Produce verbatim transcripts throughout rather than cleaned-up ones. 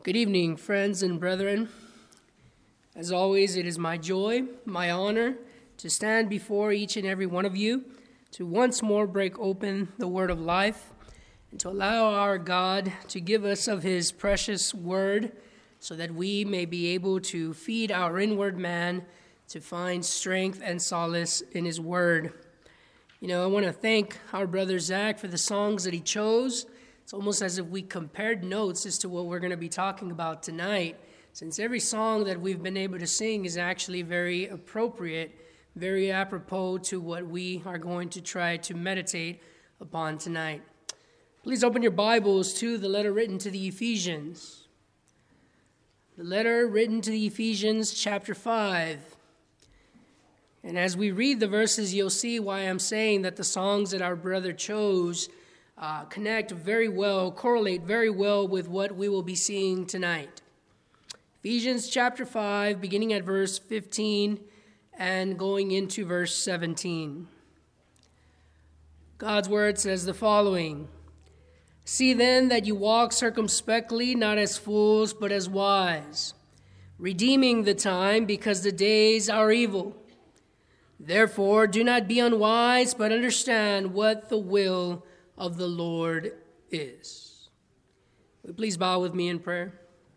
Good evening, friends and brethren. As always, it is my joy, my honor, to stand before each and every one of you, to once more break open the word of life, and to allow our God to give us of his precious word, so that we may be able to feed our inward man, to find strength and solace in his word. You know, I want to thank our brother Zach for the songs that he chose. It's almost as if we compared notes as to what we're going to be talking about tonight, since every song that we've been able to sing is actually very appropriate, very apropos to what we are going to try to meditate upon tonight. Please open your Bibles to the letter written to the Ephesians. The letter written to the Ephesians, chapter five. And as we read the verses, you'll see why I'm saying that the songs that our brother chose Uh, connect very well, correlate very well with what we will be seeing tonight. Ephesians chapter five, beginning at verse fifteen and going into verse seventeen. God's word says the following: "See then that you walk circumspectly, not as fools, but as wise, redeeming the time, because the days are evil. Therefore do not be unwise, but understand what the will of the Lord is." Will you please bow with me in prayer?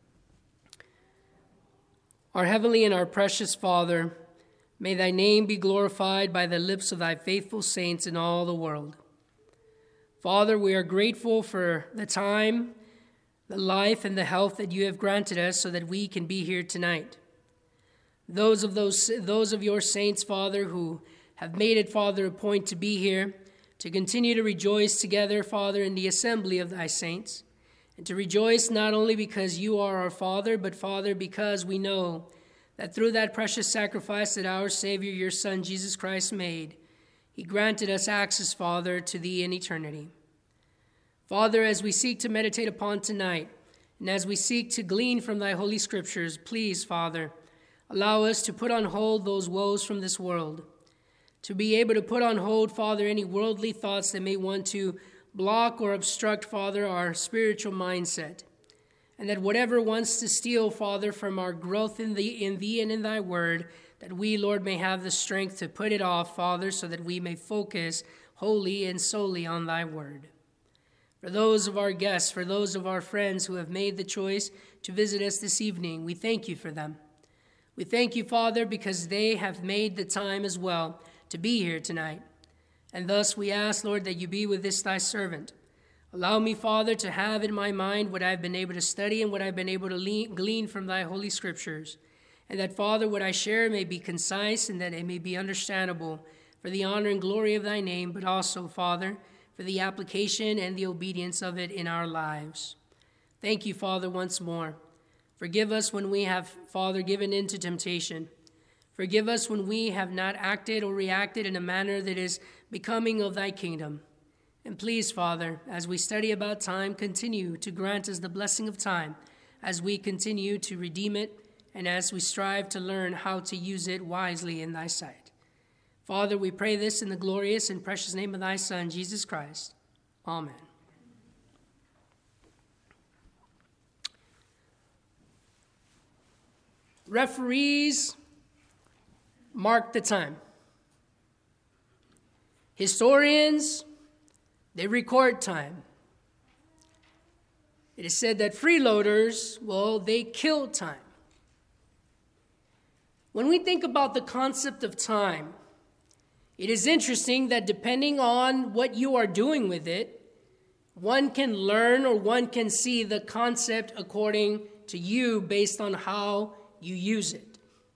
Our heavenly and our precious Father, may thy name be glorified by the lips of thy faithful saints in all the world. Father, we are grateful for the time, the life, and the health that you have granted us so that we can be here tonight. Those of those, those of your saints, Father, who have made it, Father, a point to be here, to continue to rejoice together, Father, in the assembly of thy saints, and to rejoice not only because you are our Father, but, Father, because we know that through that precious sacrifice that our Savior, your Son, Jesus Christ, made, he granted us access, Father, to thee in eternity. Father, as we seek to meditate upon tonight, and as we seek to glean from thy holy scriptures, please, Father, allow us to put on hold those woes from this world, to be able to put on hold, Father, any worldly thoughts that may want to block or obstruct, Father, our spiritual mindset. And that whatever wants to steal, Father, from our growth in thee, in thee and in thy word, that we, Lord, may have the strength to put it off, Father, so that we may focus wholly and solely on thy word. For those of our guests, for those of our friends who have made the choice to visit us this evening, we thank you for them. We thank you, Father, because they have made the time as well to be here tonight. And thus we ask, Lord, that you be with this thy servant. Allow me, Father, to have in my mind what I've been able to study and what I've been able to lean, glean from thy holy scriptures. And that, Father, what I share may be concise and that it may be understandable for the honor and glory of thy name, but also, Father, for the application and the obedience of it in our lives. Thank you, Father, once more. Forgive us when we have, Father, given in to temptation. Forgive us when we have not acted or reacted in a manner that is becoming of thy kingdom. And please, Father, as we study about time, continue to grant us the blessing of time as we continue to redeem it and as we strive to learn how to use it wisely in thy sight. Father, we pray this in the glorious and precious name of thy Son, Jesus Christ. Amen. Referees mark the time. Historians, they record time. It is said that freeloaders, well, they kill time. When we think about the concept of time, it is interesting that depending on what you are doing with it, one can learn or one can see the concept according to you based on how you use it.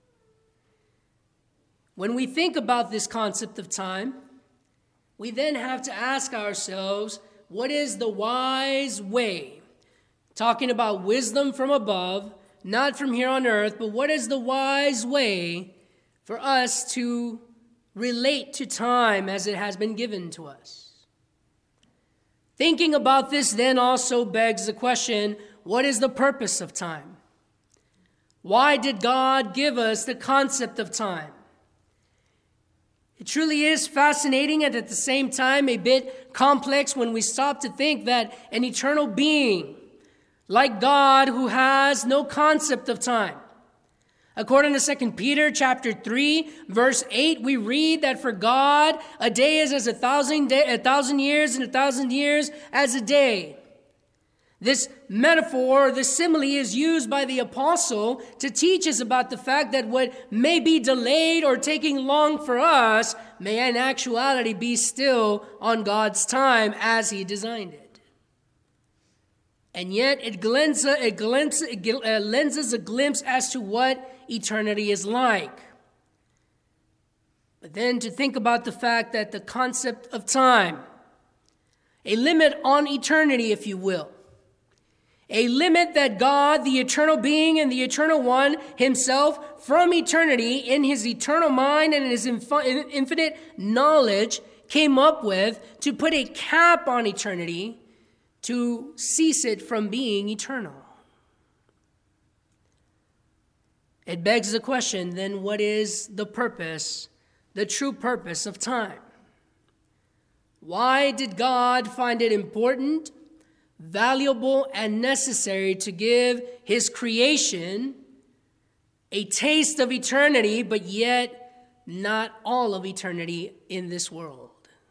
When we think about this concept of time, we then have to ask ourselves, what is the wise way? Talking about wisdom from above, not from here on earth, but what is the wise way for us to relate to time as it has been given to us? Thinking about this then also begs the question, what is the purpose of time? Why did God give us the concept of time? It truly is fascinating and at the same time a bit complex when we stop to think that an eternal being like God who has no concept of time. According to Second Peter chapter three, verse eight, we read that for God, a day is as a thousand, day, a thousand years, and a thousand years as a day. This metaphor, this simile is used by the apostle to teach us about the fact that what may be delayed or taking long for us may in actuality be still on God's time as he designed it. And yet it, glints, it, glints, it lenses a glimpse as to what eternity is like. But then to think about the fact that the concept of time, a limit on eternity, if you will, a limit that God, the eternal being and the eternal one himself from eternity in his eternal mind and in his infinite knowledge came up with to put a cap on eternity to cease it from being eternal. It begs the question, then what is the purpose, the true purpose of time? Why did God find it important, valuable, and necessary to give his creation a taste of eternity, but yet not all of eternity in this world?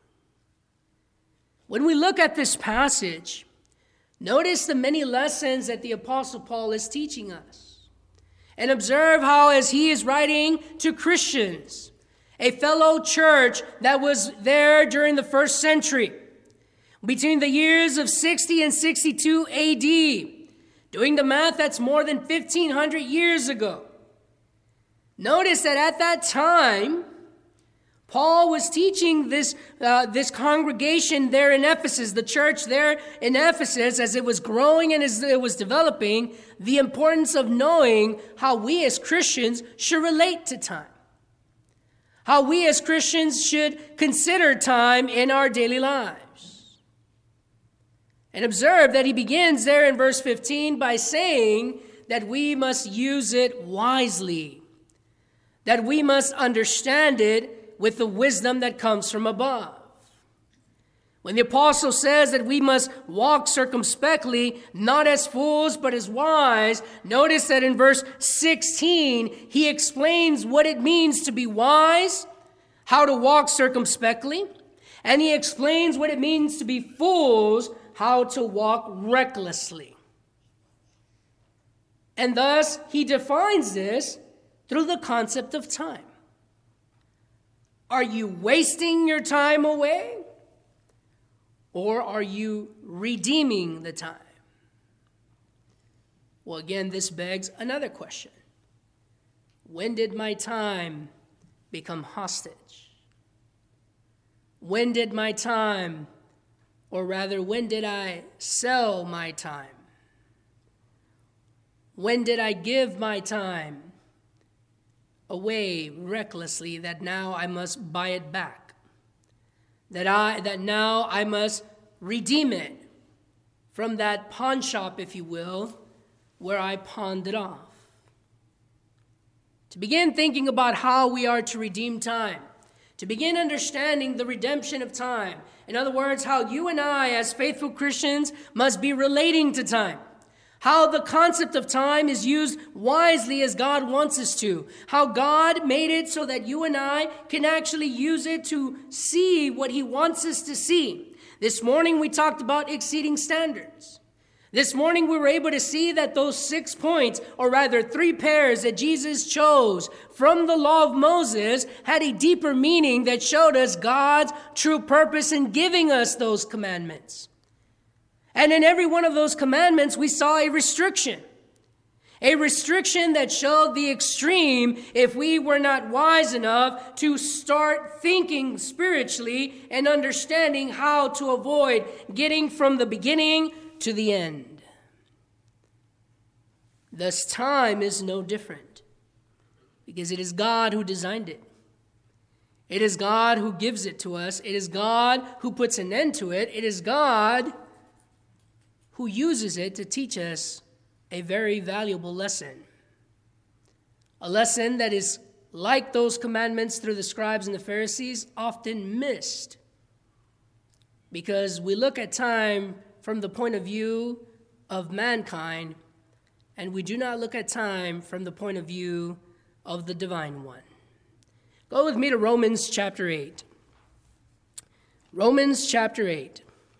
When we look at this passage, notice the many lessons that the Apostle Paul is teaching us. And observe how, as he is writing to Christians, a fellow church that was there during the first century, between the years of sixty and sixty-two A D, doing the math, that's more than fifteen hundred years ago. Notice that at that time, Paul was teaching this, uh, this congregation there in Ephesus, the church there in Ephesus, as it was growing and as it was developing, the importance of knowing how we as Christians should relate to time. How we as Christians should consider time in our daily lives. And observe that he begins there in verse fifteen by saying that we must use it wisely, that we must understand it with the wisdom that comes from above. When the apostle says that we must walk circumspectly, not as fools, but as wise, notice that in verse sixteen, he explains what it means to be wise, how to walk circumspectly, and he explains what it means to be fools, how to walk recklessly. And thus, he defines this through the concept of time. Are you wasting your time away? Or are you redeeming the time? Well, again, this begs another question. When did my time become hostage? When did my time, or rather, when did I sell my time? When did I give my time away recklessly that now I must buy it back? That I that now I must redeem it from that pawn shop, if you will, where I pawned it off. To begin thinking about how we are to redeem time, to begin understanding the redemption of time. In other words, how you and I, as faithful Christians, must be relating to time. How the concept of time is used wisely as God wants us to. How God made it so that you and I can actually use it to see what he wants us to see. This morning we talked about exceeding standards. This morning we were able to see that those six points, or rather three pairs that Jesus chose from the law of Moses, had a deeper meaning that showed us God's true purpose in giving us those commandments. And in every one of those commandments, we saw a restriction. A restriction that showed the extreme if we were not wise enough to start thinking spiritually and understanding how to avoid getting from the beginning to the end. Thus, time is no different, because it is God who designed it. It is God who gives it to us. It is God who puts an end to it. It is God who uses it to teach us a very valuable lesson. A lesson that is, like those commandments through the scribes and the Pharisees, often missed. Because we look at time from the point of view of mankind, and we do not look at time from the point of view of the divine one. Go with me to Romans chapter eight. Romans chapter eight.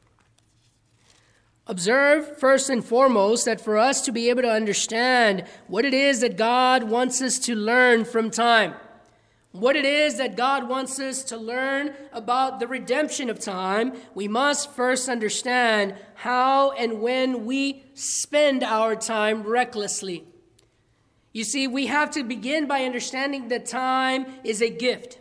Observe first and foremost that for us to be able to understand what it is that God wants us to learn from time, what it is that God wants us to learn about the redemption of time, we must first understand how and when we spend our time recklessly. You see, we have to begin by understanding that time is a gift.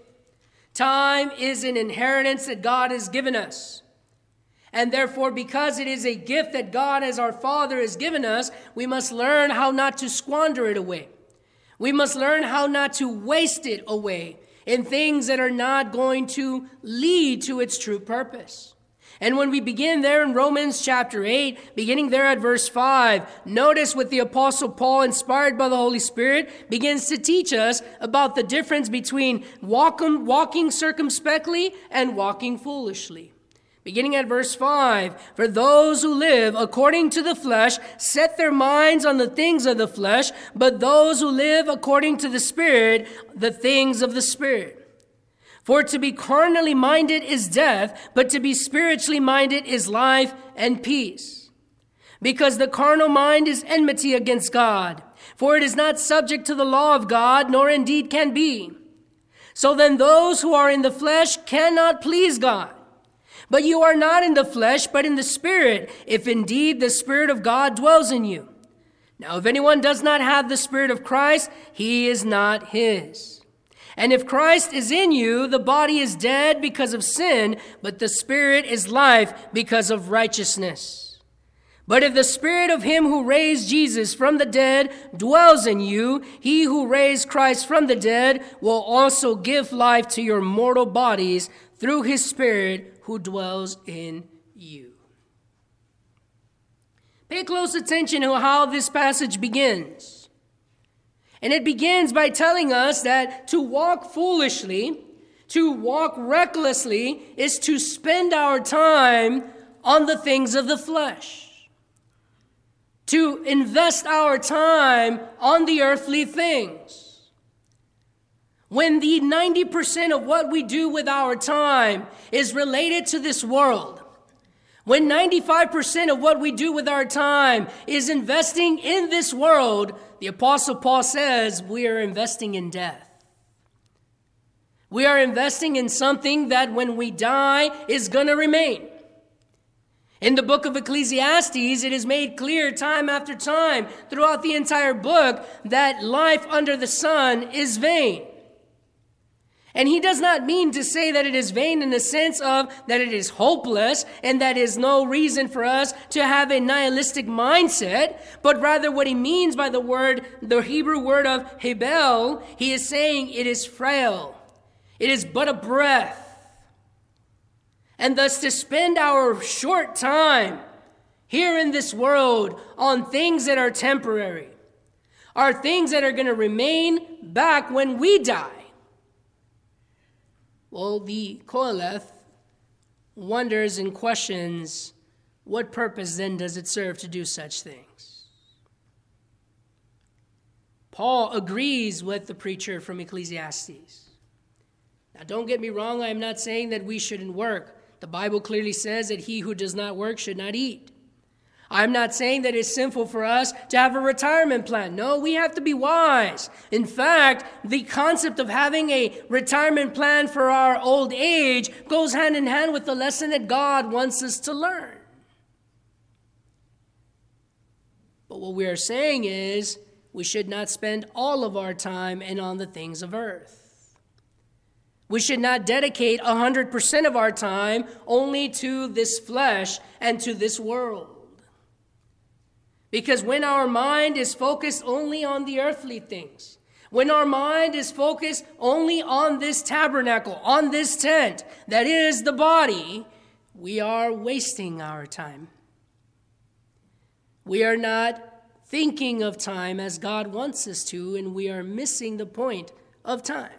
Time is an inheritance that God has given us. And therefore, because it is a gift that God as our Father has given us, we must learn how not to squander it away. We must learn how not to waste it away in things that are not going to lead to its true purpose. And when we begin there in Romans chapter eight, beginning there at verse five, notice what the Apostle Paul, inspired by the Holy Spirit, begins to teach us about the difference between walking, walking circumspectly and walking foolishly. Beginning at verse five, for those who live according to the flesh set their minds on the things of the flesh, but those who live according to the Spirit, the things of the Spirit. For to be carnally minded is death, but to be spiritually minded is life and peace. Because the carnal mind is enmity against God, for it is not subject to the law of God, nor indeed can be. So then those who are in the flesh cannot please God. But you are not in the flesh, but in the Spirit, if indeed the Spirit of God dwells in you. Now, if anyone does not have the Spirit of Christ, he is not his. And if Christ is in you, the body is dead because of sin, but the Spirit is life because of righteousness. But if the Spirit of him who raised Jesus from the dead dwells in you, he who raised Christ from the dead will also give life to your mortal bodies through his Spirit who dwells in you. Pay close attention to how this passage begins. And it begins by telling us that to walk foolishly, to walk recklessly, is to spend our time on the things of the flesh. To invest our time on the earthly things. When the ninety percent of what we do with our time is related to this world, when ninety-five percent of what we do with our time is investing in this world, the Apostle Paul says we are investing in death. We are investing in something that when we die is going to remain. In the book of Ecclesiastes, it is made clear time after time throughout the entire book that life under the sun is vain. And he does not mean to say that it is vain in the sense of that it is hopeless and that is no reason for us to have a nihilistic mindset, but rather what he means by the word, the Hebrew word of hebel, he is saying it is frail. It is but a breath. And thus to spend our short time here in this world on things that are temporary, are things that are going to remain back when we die. Well, the Qoheleth wonders and questions, what purpose then does it serve to do such things? Paul agrees with the preacher from Ecclesiastes. Now, don't get me wrong, I am not saying that we shouldn't work. The Bible clearly says that he who does not work should not eat. I'm not saying that it's sinful for us to have a retirement plan. No, we have to be wise. In fact, the concept of having a retirement plan for our old age goes hand in hand with the lesson that God wants us to learn. But what we are saying is we should not spend all of our time and on the things of earth. We should not dedicate one hundred percent of our time only to this flesh and to this world. Because when our mind is focused only on the earthly things, when our mind is focused only on this tabernacle, on this tent, that is the body, we are wasting our time. We are not thinking of time as God wants us to, and we are missing the point of time.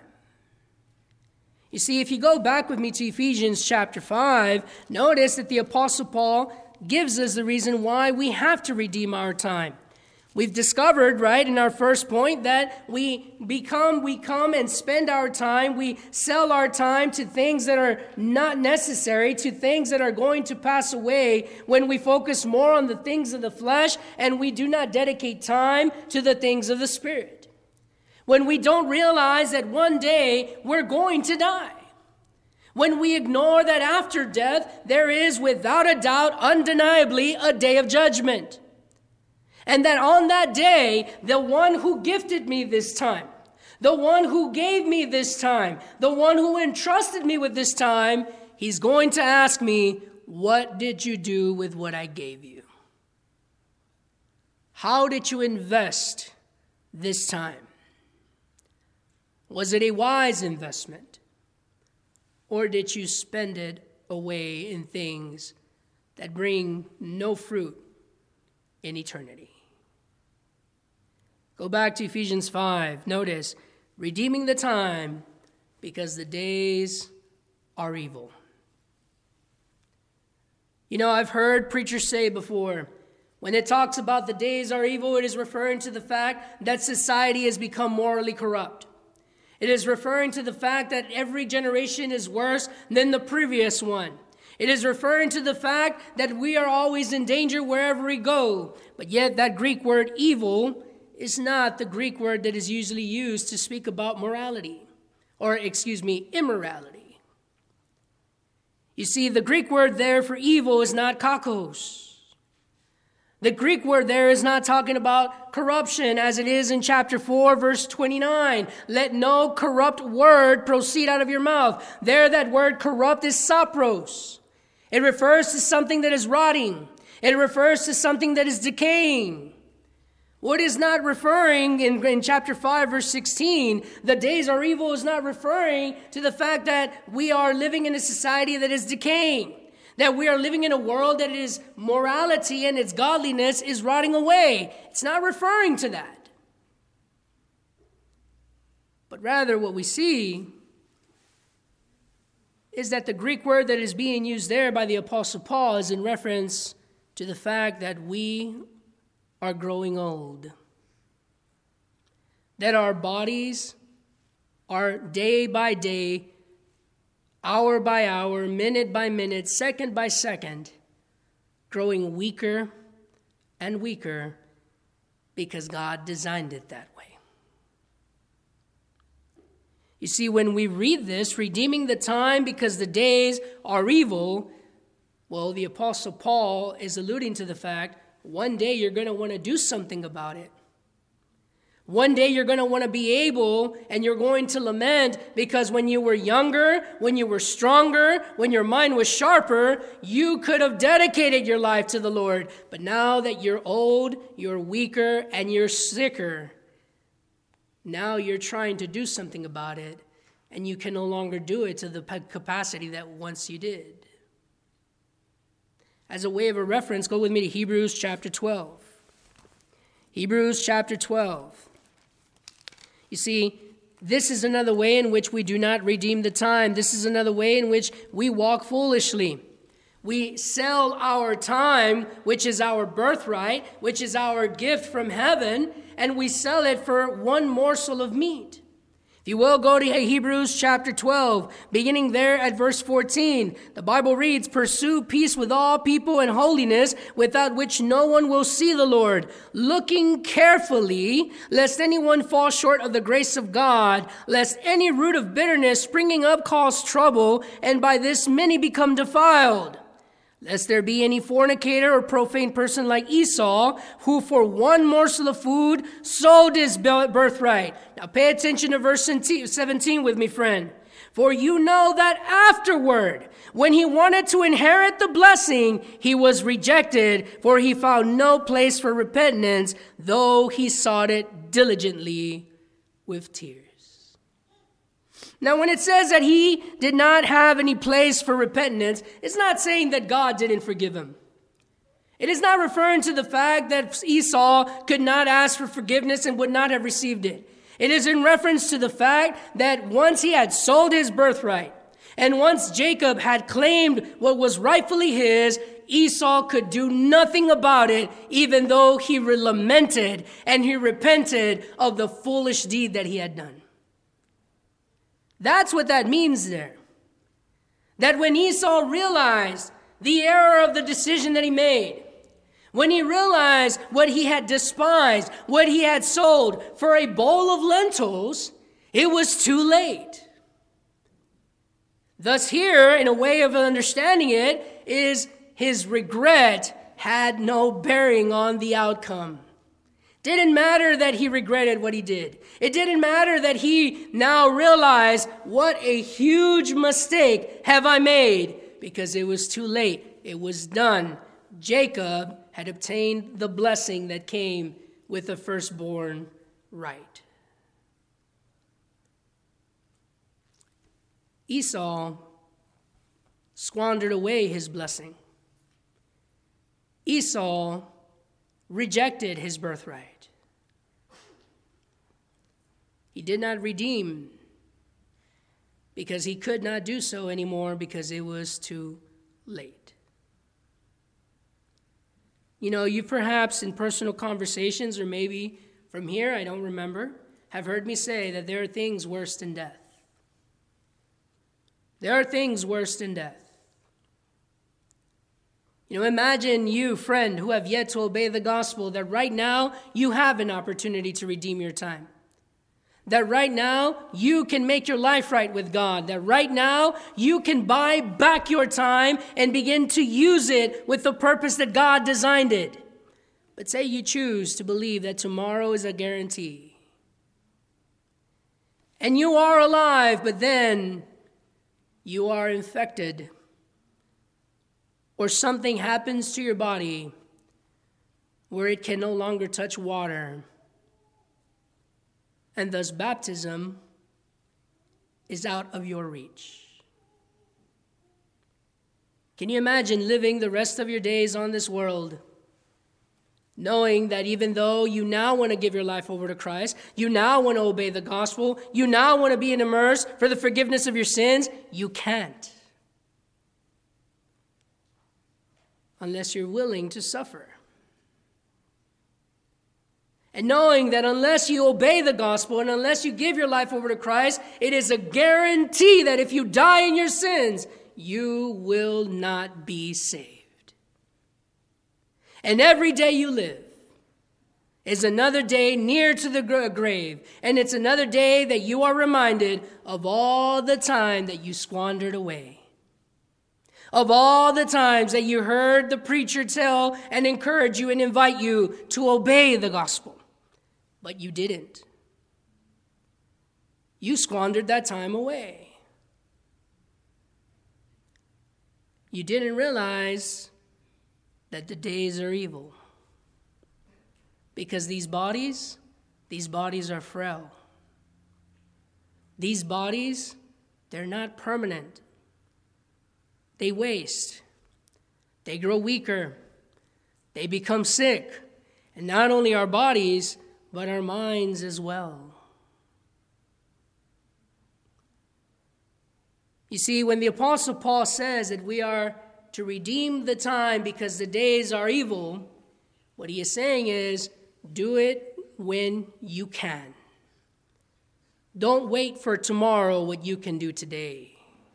You see, if you go back with me to Ephesians chapter five, notice that the Apostle Paul gives us the reason why we have to redeem our time. We've discovered, right, in our first point that we become, we come and spend our time, we sell our time to things that are not necessary, to things that are going to pass away when we focus more on the things of the flesh and we do not dedicate time to the things of the Spirit. When we don't realize that one day we're going to die. When we ignore that after death, there is without a doubt, undeniably, a day of judgment. And that on that day, the one who gifted me this time, the one who gave me this time, the one who entrusted me with this time, he's going to ask me, what did you do with what I gave you? How did you invest this time? Was it a wise investment? Or did you spend it away in things that bring no fruit in eternity? Go back to Ephesians five. Notice, redeeming the time because the days are evil. You know, I've heard preachers say before, when it talks about the days are evil, it is referring to the fact that society has become morally corrupt. It is referring to the fact that every generation is worse than the previous one. It is referring to the fact that we are always in danger wherever we go. But yet that Greek word evil is not the Greek word that is usually used to speak about morality, or excuse me, immorality. You see, the Greek word there for evil is not kakos. The Greek word there is not talking about corruption as it is in chapter four, verse twenty-nine. Let no corrupt word proceed out of your mouth. There, that word corrupt is sapros. It refers to something that is rotting. It refers to something that is decaying. What is not referring in, in chapter five, verse sixteen, the days are evil, is not referring to the fact that we are living in a society that is decaying, that we are living in a world that is morality and its godliness is rotting away. It's not referring to that. But rather what we see is that the Greek word that is being used there by the Apostle Paul is in reference to the fact that we are growing old. That our bodies are day by day, hour by hour, minute by minute, second by second, growing weaker and weaker because God designed it that way. You see, when we read this, redeeming the time because the days are evil, well, the Apostle Paul is alluding to the fact one day you're going to want to do something about it. One day you're going to want to be able and you're going to lament because when you were younger, when you were stronger, when your mind was sharper, you could have dedicated your life to the Lord. But now that you're old, you're weaker, and you're sicker, now you're trying to do something about it, and you can no longer do it to the capacity that once you did. As a way of a reference, go with me to Hebrews chapter twelve. Hebrews chapter twelve. You see, this is another way in which we do not redeem the time. This is another way in which we walk foolishly. We sell our time, which is our birthright, which is our gift from heaven, and we sell it for one morsel of meat. If you will, go to Hebrews chapter twelve, beginning there at verse fourteen. The Bible reads, "Pursue peace with all people and holiness, without which no one will see the Lord, looking carefully, lest anyone fall short of the grace of God, lest any root of bitterness springing up cause trouble, and by this many become defiled. Lest there be any fornicator or profane person like Esau, who for one morsel of food sold his birthright." Now pay attention to verse seventeen with me, friend. "For you know that afterward, when he wanted to inherit the blessing, he was rejected, for he found no place for repentance, though he sought it diligently with tears." Now, when it says that he did not have any place for repentance, it's not saying that God didn't forgive him. It is not referring to the fact that Esau could not ask for forgiveness and would not have received it. It is in reference to the fact that once he had sold his birthright, and once Jacob had claimed what was rightfully his, Esau could do nothing about it, even though he lamented and he repented of the foolish deed that he had done. That's what that means there. That when Esau realized the error of the decision that he made, when he realized what he had despised, what he had sold for a bowl of lentils, it was too late. Thus here, in a way of understanding it, is his regret had no bearing on the outcome. Didn't matter that he regretted what he did. It didn't matter that he now realized, what a huge mistake have I made, because it was too late. It was done. Jacob had obtained the blessing that came with the firstborn right. Esau squandered away his blessing. Esau rejected his birthright. He did not redeem because he could not do so anymore because it was too late. You know, you perhaps in personal conversations or maybe from here, I don't remember, have heard me say that there are things worse than death. There are things worse than death. You know, imagine you, friend, who have yet to obey the gospel, that right now you have an opportunity to redeem your time. That right now you can make your life right with God. That right now you can buy back your time and begin to use it with the purpose that God designed it. But say you choose to believe that tomorrow is a guarantee. And you are alive, but then you are infected, or something happens to your body where it can no longer touch water, and thus baptism is out of your reach. Can you imagine living the rest of your days on this world, knowing that even though you now want to give your life over to Christ, you now want to obey the gospel, you now want to be immersed for the forgiveness of your sins, you can't. Unless you're willing to suffer. And knowing that unless you obey the gospel and unless you give your life over to Christ, it is a guarantee that if you die in your sins, you will not be saved. And every day you live is another day near to the grave. And it's another day that you are reminded of all the time that you squandered away. Of all the times that you heard the preacher tell and encourage you and invite you to obey the gospel. But you didn't. You squandered that time away. You didn't realize that the days are evil. Because these bodies, these bodies are frail. These bodies, they're not permanent. They waste. They grow weaker. They become sick. And not only our bodies, but our minds as well. You see, when the Apostle Paul says that we are to redeem the time because the days are evil, what he is saying is, do it when you can. Don't wait for tomorrow what you can do today.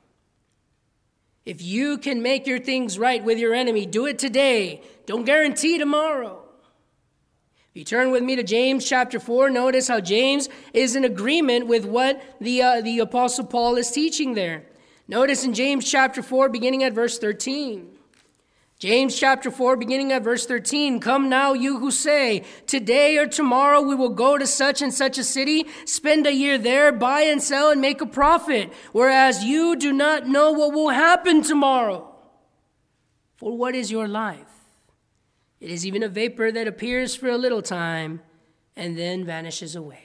If you can make your things right with your enemy, do it today. Don't guarantee tomorrow. If you turn with me to James chapter four, notice how James is in agreement with what the, uh, the Apostle Paul is teaching there. Notice in James chapter four, beginning at verse thirteen. James chapter four, beginning at verse thirteen, "Come now, you who say, today or tomorrow we will go to such and such a city, spend a year there, buy and sell and make a profit, whereas you do not know what will happen tomorrow. For what is your life? It is even a vapor that appears for a little time and then vanishes away."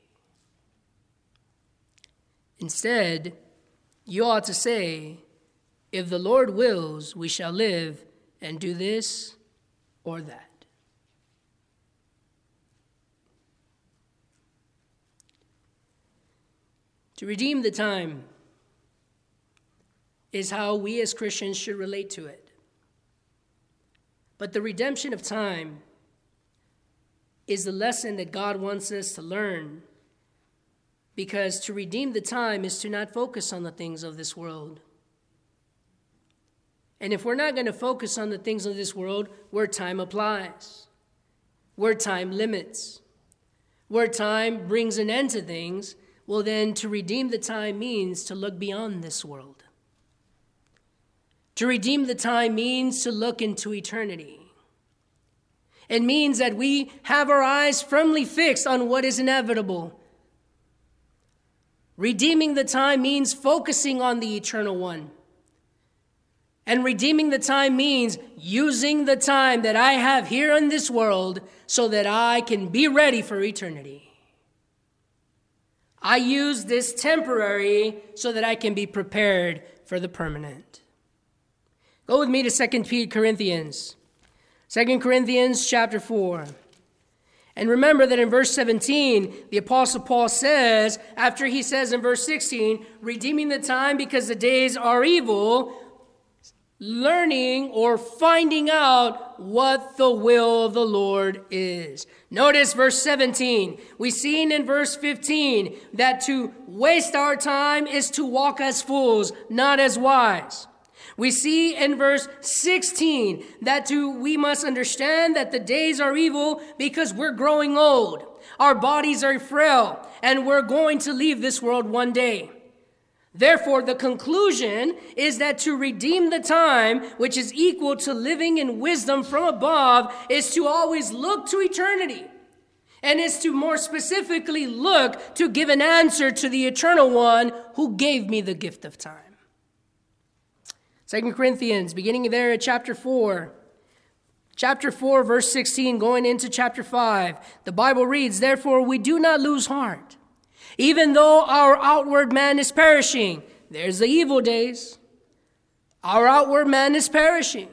Instead, you ought to say, if the Lord wills, we shall live and do this or that. To redeem the time is how we as Christians should relate to it. But the redemption of time is the lesson that God wants us to learn, because to redeem the time is to not focus on the things of this world. And if we're not going to focus on the things of this world, where time applies, where time limits, where time brings an end to things, well then to redeem the time means to look beyond this world. To redeem the time means to look into eternity. It means that we have our eyes firmly fixed on what is inevitable. Redeeming the time means focusing on the eternal one. And redeeming the time means using the time that I have here in this world so that I can be ready for eternity. I use this temporary so that I can be prepared for the permanent. Go with me to Second Corinthians. Second Corinthians chapter four. And remember that in verse seventeen, the Apostle Paul says, after he says in verse sixteen, redeeming the time because the days are evil, learning or finding out what the will of the Lord is. Notice verse seventeen. We seen in verse fifteen that to waste our time is to walk as fools, not as wise. We see in verse sixteen that to, we must understand that the days are evil because we're growing old. Our bodies are frail, and we're going to leave this world one day. Therefore, the conclusion is that to redeem the time, which is equal to living in wisdom from above, is to always look to eternity, and is to more specifically look to give an answer to the eternal one who gave me the gift of time. Second Corinthians, beginning there at chapter four. Chapter four, verse sixteen, going into chapter five. The Bible reads, therefore we do not lose heart. Even though our outward man is perishing, there's the evil days. Our outward man is perishing.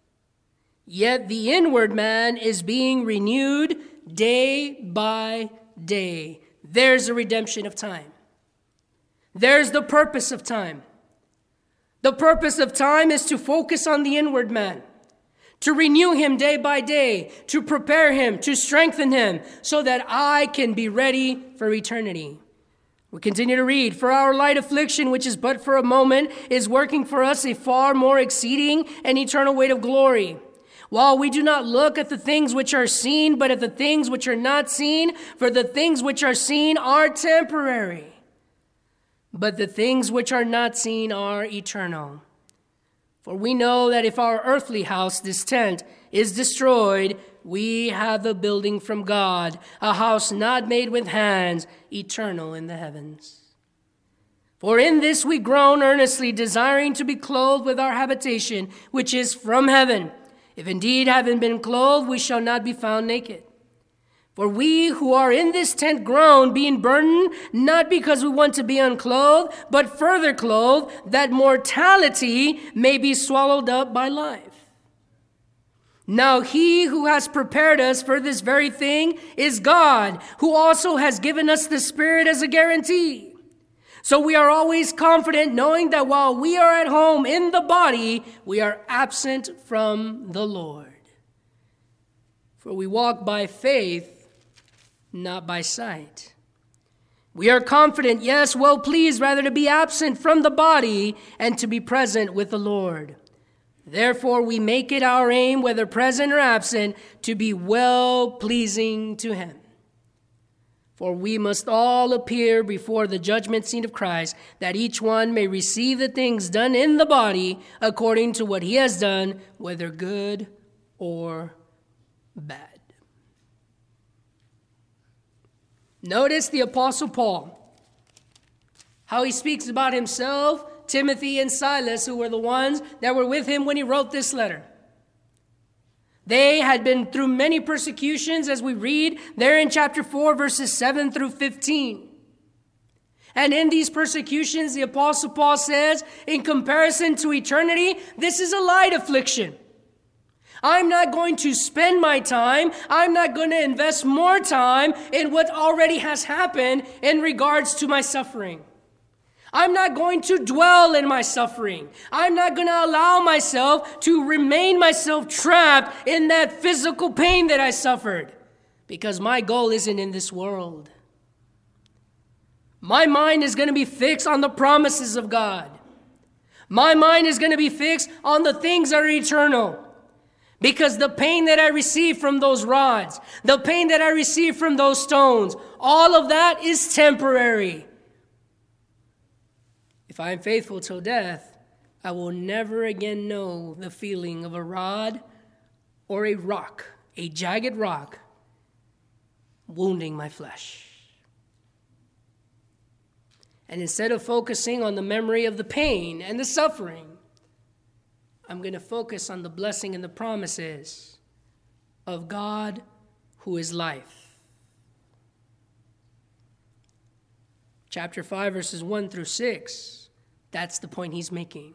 Yet the inward man is being renewed day by day. There's the redemption of time. There's the purpose of time. The purpose of time is to focus on the inward man, to renew him day by day, to prepare him, to strengthen him, so that I can be ready for eternity. We continue to read, for our light affliction, which is but for a moment, is working for us a far more exceeding and eternal weight of glory. While we do not look at the things which are seen, but at the things which are not seen, for the things which are seen are temporary, but the things which are not seen are eternal. For we know that if our earthly house, this tent, is destroyed, we have a building from God, a house not made with hands, eternal in the heavens. For in this we groan earnestly, desiring to be clothed with our habitation, which is from heaven. If indeed having been clothed, we shall not be found naked. For we who are in this tent groan, being burdened, not because we want to be unclothed, but further clothed, that mortality may be swallowed up by life. Now he who has prepared us for this very thing is God, who also has given us the Spirit as a guarantee. So we are always confident, knowing that while we are at home in the body, we are absent from the Lord. For we walk by faith, not by sight. We are confident, yes, well pleased rather to be absent from the body and to be present with the Lord. Therefore we make it our aim, whether present or absent, to be well pleasing to him. For we must all appear before the judgment seat of Christ, that each one may receive the things done in the body according to what he has done, whether good or bad. Notice the Apostle Paul, how he speaks about himself, Timothy, and Silas, who were the ones that were with him when he wrote this letter. They had been through many persecutions, as we read there in chapter four, verses seven through fifteen. And in these persecutions, the Apostle Paul says, in comparison to eternity, this is a light affliction. I'm not going to spend my time, I'm not going to invest more time in what already has happened in regards to my suffering. I'm not going to dwell in my suffering. I'm not going to allow myself to remain myself trapped in that physical pain that I suffered, because my goal isn't in this world. My mind is going to be fixed on the promises of God. My mind is going to be fixed on the things that are eternal. Because the pain that I receive from those rods, the pain that I receive from those stones, all of that is temporary. If I am faithful till death, I will never again know the feeling of a rod or a rock, a jagged rock, wounding my flesh. And instead of focusing on the memory of the pain and the suffering, I'm going to focus on the blessing and the promises of God who is life. Chapter five, verses one through six, that's the point he's making.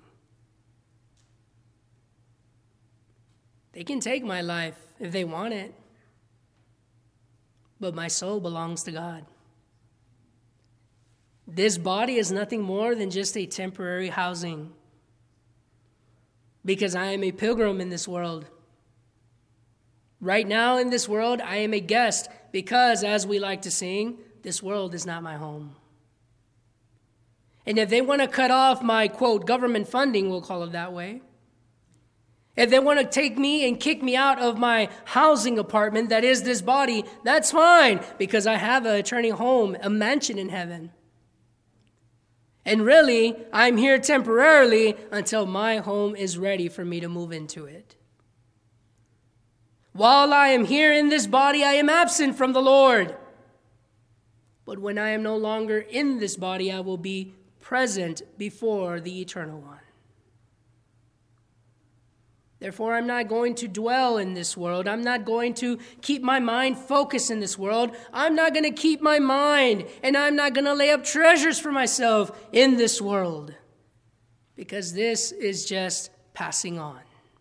They can take my life if they want it, but my soul belongs to God. This body is nothing more than just a temporary housing, because I am a pilgrim in this world. Right now in this world, I am a guest because, as we like to sing, this world is not my home. And if they want to cut off my, quote, government funding, we'll call it that way, if they want to take me and kick me out of my housing apartment that is this body, that's fine, because I have an eternal home, a mansion in heaven. And really, I'm here temporarily until my home is ready for me to move into it. While I am here in this body, I am absent from the Lord. But when I am no longer in this body, I will be present before the Eternal One. Therefore, I'm not going to dwell in this world. I'm not going to keep my mind focused in this world. I'm not going to keep my mind, and I'm not going to lay up treasures for myself in this world, because this is just passing on.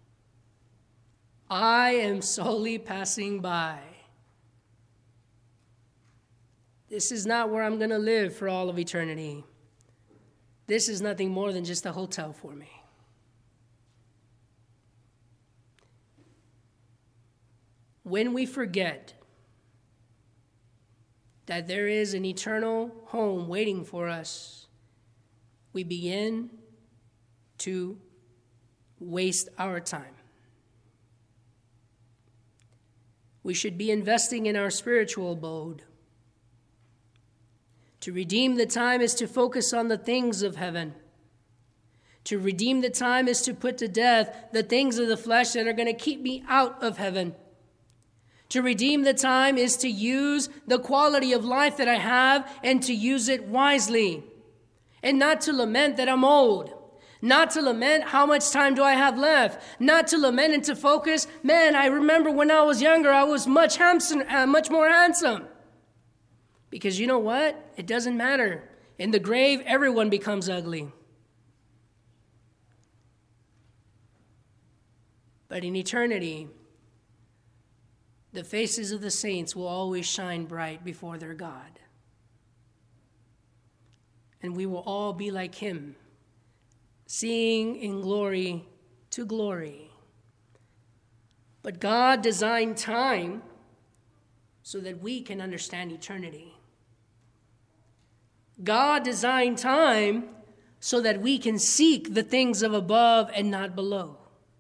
I am solely passing by. This is not where I'm going to live for all of eternity. This is nothing more than just a hotel for me. When we forget that there is an eternal home waiting for us, we begin to waste our time. We should be investing in our spiritual abode. To redeem the time is to focus on the things of heaven. To redeem the time is to put to death the things of the flesh that are going to keep me out of heaven. To redeem the time is to use the quality of life that I have and to use it wisely. And not to lament that I'm old. Not to lament how much time do I have left. Not to lament and to focus, man, I remember when I was younger, I was much handsome, uh, much more handsome. Because you know what? It doesn't matter. In the grave, everyone becomes ugly. But in eternity, the faces of the saints will always shine bright before their God. And we will all be like him, seeing in glory to glory. But God designed time so that we can understand eternity. God designed time so that we can seek the things of above and not below.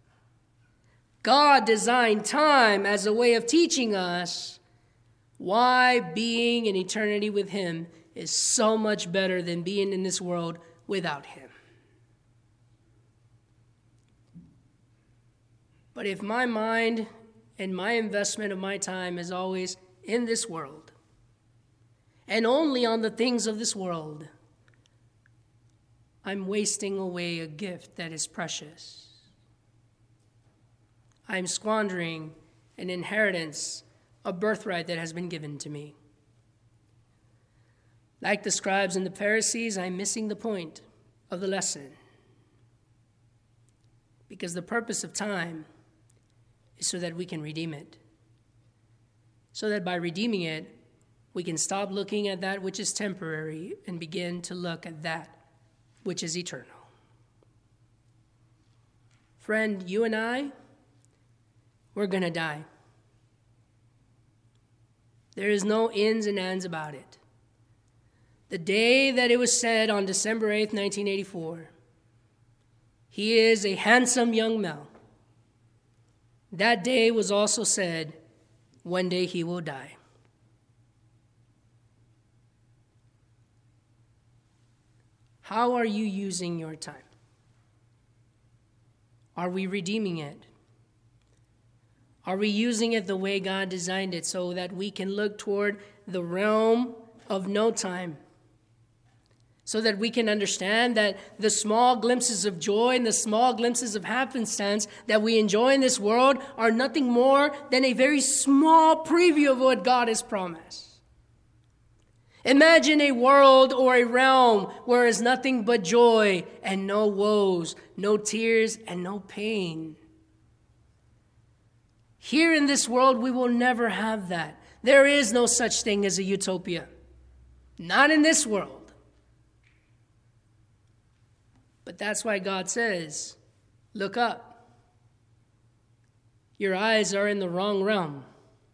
God designed time as a way of teaching us why being in eternity with him is so much better than being in this world without him. But if my mind and my investment of my time is always in this world and only on the things of this world, I'm wasting away a gift that is precious. I'm squandering an inheritance, a birthright that has been given to me. Like the scribes and the Pharisees, I'm missing the point of the lesson. Because the purpose of time is so that we can redeem it. So that by redeeming it, we can stop looking at that which is temporary and begin to look at that which is eternal. Friend, you and I, we're going to die. There is no ins and ands about it. The day that it was said on December eighth, nineteen eighty-four, he is a handsome young male. That day was also said, one day he will die. How are you using your time? Are we redeeming it? Are we using it the way God designed it so that we can look toward the realm of no time? So that we can understand that the small glimpses of joy and the small glimpses of happenstance that we enjoy in this world are nothing more than a very small preview of what God has promised. Imagine a world or a realm where there's nothing but joy and no woes, no tears and no pain. Here in this world, we will never have that. There is no such thing as a utopia. Not in this world. But that's why God says, look up. Your eyes are in the wrong realm.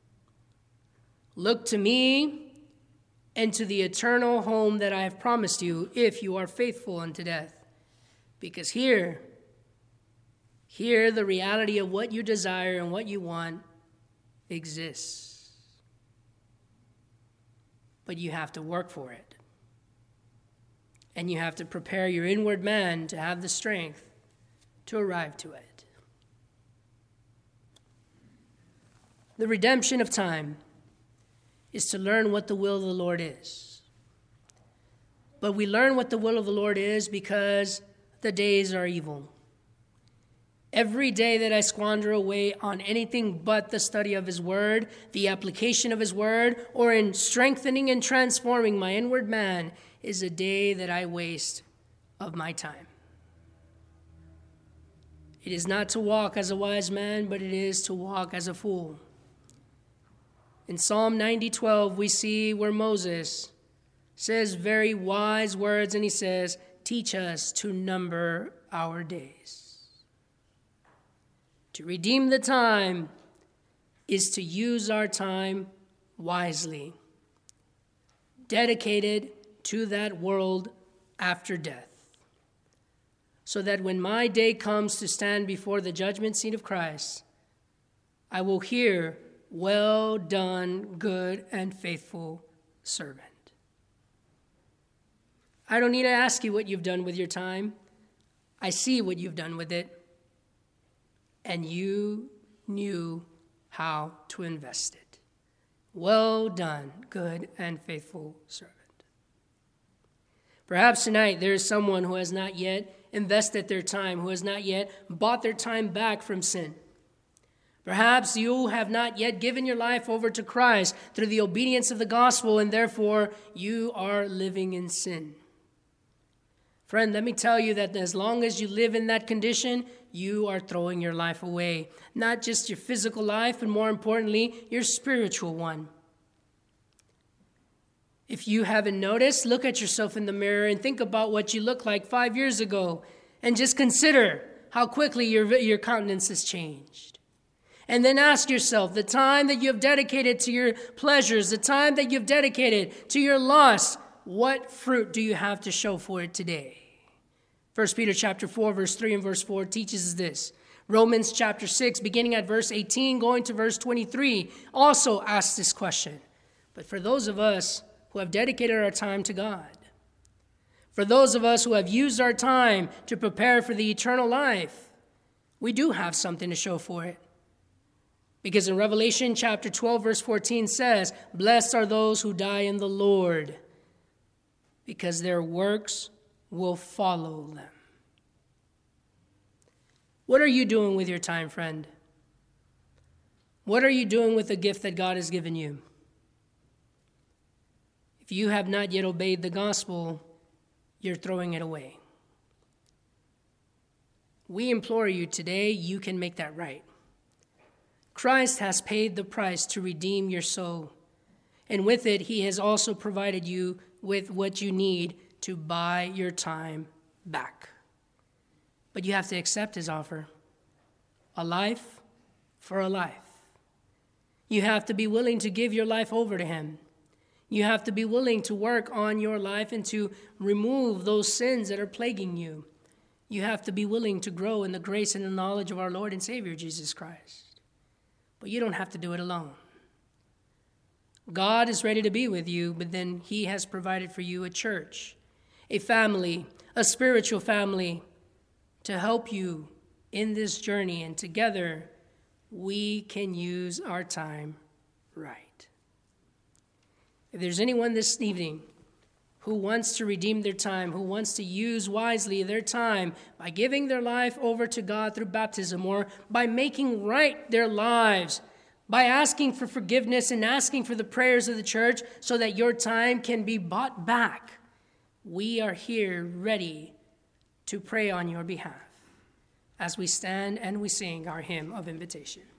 Look to me and to the eternal home that I have promised you if you are faithful unto death. Because here, here the reality of what you desire and what you want exists. But you have to work for it. And you have to prepare your inward man to have the strength to arrive to it. The redemption of time is to learn what the will of the Lord is. But we learn what the will of the Lord is because the days are evil. Every day that I squander away on anything but the study of his word, the application of his word, or in strengthening and transforming my inward man is a day that I waste of my time. It is not to walk as a wise man, but it is to walk as a fool. In Psalm ninety twelve, we see where Moses says very wise words, and he says, teach us to number our days. To redeem the time is to use our time wisely, dedicated to that world after death, so that when my day comes to stand before the judgment seat of Christ, I will hear, well done, good and faithful servant. I don't need to ask you what you've done with your time. I see what you've done with it, and you knew how to invest it. Well done, good and faithful servant. Perhaps tonight there is someone who has not yet invested their time, who has not yet bought their time back from sin. Perhaps you have not yet given your life over to Christ through the obedience of the gospel, and therefore you are living in sin. Friend, let me tell you that as long as you live in that condition, you are throwing your life away. Not just your physical life, but more importantly, your spiritual one. If you haven't noticed, look at yourself in the mirror and think about what you looked like five years ago. And just consider how quickly your, your countenance has changed. And then ask yourself, the time that you have dedicated to your pleasures, the time that you've dedicated to your lust, what fruit do you have to show for it today? First Peter chapter four, verse three and verse four teaches us this. Romans chapter six, beginning at verse eighteen, going to verse twenty-three, also asks this question. But for those of us who have dedicated our time to God, for those of us who have used our time to prepare for the eternal life, we do have something to show for it. Because in Revelation chapter twelve, verse fourteen says, blessed are those who die in the Lord, because their works will follow them. What are you doing with your time, friend? What are you doing with the gift that God has given you? If you have not yet obeyed the gospel, you're throwing it away. We implore you today, you can make that right. Christ has paid the price to redeem your soul, and with it, he has also provided you with what you need to buy your time back. But you have to accept his offer. A life for a life. You have to be willing to give your life over to him. You have to be willing to work on your life and to remove those sins that are plaguing you. You have to be willing to grow in the grace and the knowledge of our Lord and Savior, Jesus Christ. But you don't have to do it alone. God is ready to be with you, but then he has provided for you a church, a family, a spiritual family to help you in this journey. And together, we can use our time right. If there's anyone this evening who wants to redeem their time, who wants to use wisely their time by giving their life over to God through baptism, or by making right their lives, by asking for forgiveness and asking for the prayers of the church so that your time can be bought back, we are here ready to pray on your behalf as we stand and we sing our hymn of invitation.